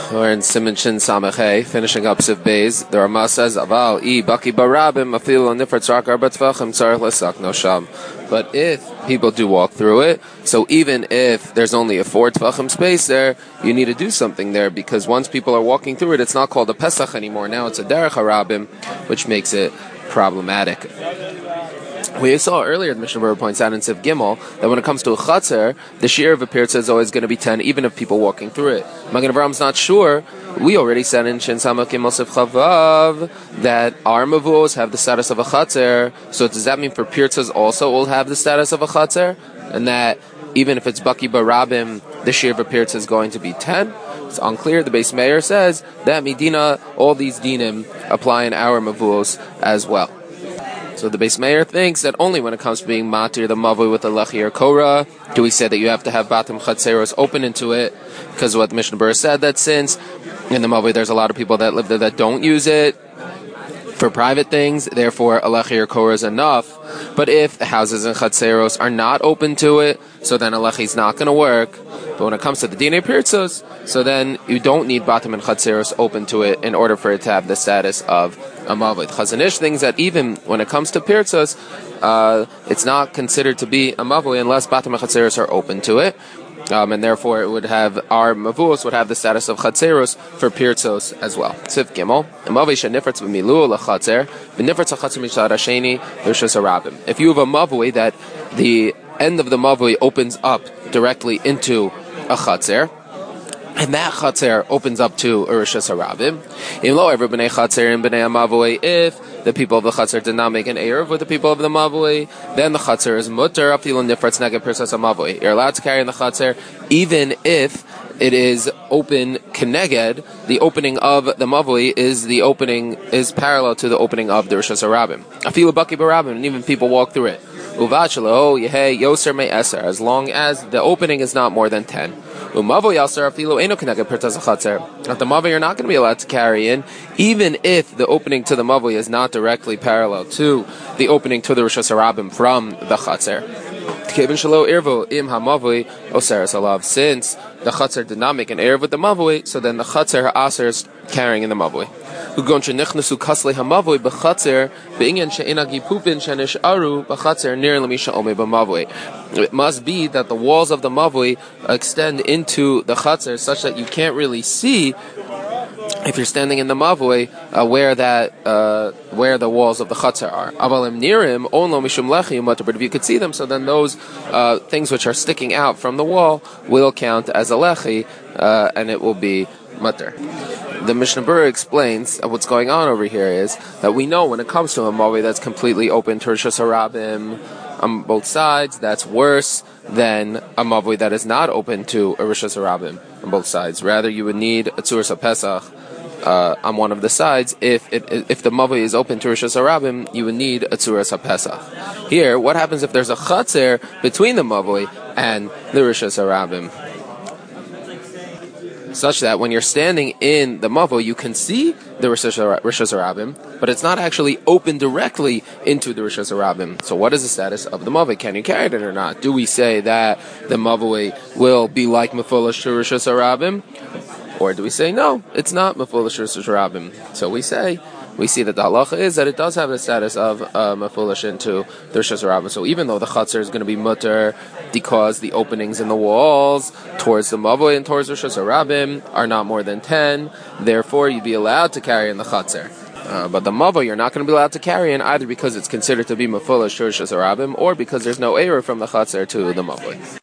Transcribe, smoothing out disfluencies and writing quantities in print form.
We're in Siman Shin Samachay, finishing up Siv Beis. The Rama says, "Aval I baki barabim afilu nifrat rak arba tvachim tzarich lesak no sham." But if people do walk through it, so even if there's only a 4 tvachim space there, you need to do something there, because once people are walking through it, it's not called a Pesach anymore. Now it's a derech harabim, which makes it problematic. We saw earlier, the Mishnah Berurah points out in Siv Gimel, that when it comes to a Chatzar, the shear of a pirza is always going to be 10, even if people walking through it. Magen Avraham not sure. We already said in Shin Samach Gimel Siv Chavav that our Mavuos have the status of a Chatzar. So does that mean for pirzas also will have the status of a Chatzar? And that even if it's Baki Barabim, the shear of a pirza is going to be 10? It's unclear. The Beis Meir says that Medina, all these dinim apply in our Mavuos as well. So the Beis Meir thinks that only when it comes to being matir the mavui with a lechi or korah do we say that you have to have batim chatzeros open into it, because what the Mishnah Berurah said, that since in the mavui there's a lot of people that live there that don't use it for private things, therefore a lechi or korah is enough. But if the houses in chatzeros are not open to it, so then a lechi is not going to work. But when it comes to the dinei pirzos, so then you don't need batim and chatzeros open to it in order for it to have the status of a mavui. Chazon Ish thinks that even when it comes to pirzos, it's not considered to be a mavui unless batim and chatzeros are open to it. And therefore it would have, our mavuos would have the status of chatzeros for pirzos as well. Siv Gimel, if you have a mavui that the end of the mavui opens up directly into a chatzer, and that chatzer opens up to Rishus Harabim. If the people of the chatzer did not make an eruv with the people of the mavui, then the chatzer is mutter. You're allowed to carry in the chatzer, even if it is open keneged. The opening of the mavui is parallel to the opening of the Rishus Harabim. Afilu baki barabim, and even people walk through it. As long as the opening is not more than 10. At the mavui you're not going to be allowed to carry in, even if the opening to the mavui is not directly parallel to the opening to the Rishus Harabim from the chatzer. Since the chatzer did not make an eruv with the mavui, so then the chatzer asers carrying in the mavui. It must be that the walls of the mavui extend into the chatzer such that you can't really see, if you're standing in the mavui, where the walls of the chatzer are. But if you could see them, so then those things which are sticking out from the wall will count as a lechi, and it will be mutter. The Mishnah Berurah explains what's going on over here is that we know when it comes to a mavui that's completely open to Rishus Harabim on both sides, that's worse than a mavui that is not open to a Rishus Harabim on both sides. Rather, you would need a Tzuras HaPesach on one of the sides. If the mavui is open to Rishus Harabim, you would need a Tzuras HaPesach. Here, what happens if there's a chatzer between the mavui and the Rishus Harabim, such that when you're standing in the mavui, you can see the Rishus Harabim, but it's not actually open directly into the Rishus Harabim. So what is the status of the mavui? Can you carry it or not? Do we say that the mavui will be like mefulish to Rishus Harabim? Or do we say, no, it's not mefulish to Rishus Harabim? So we see that the halacha is that it does have the status of mefulish into the Rishus Harabim. So even though the chatzer is going to be mutter because the openings in the walls towards the mavui and towards Rishus Harabim are not more than 10, therefore you'd be allowed to carry in the chatzer. But the mavui you're not going to be allowed to carry in, either because it's considered to be mefulish to Rishus Harabim or because there's no eruv from the chatzer to the mavui.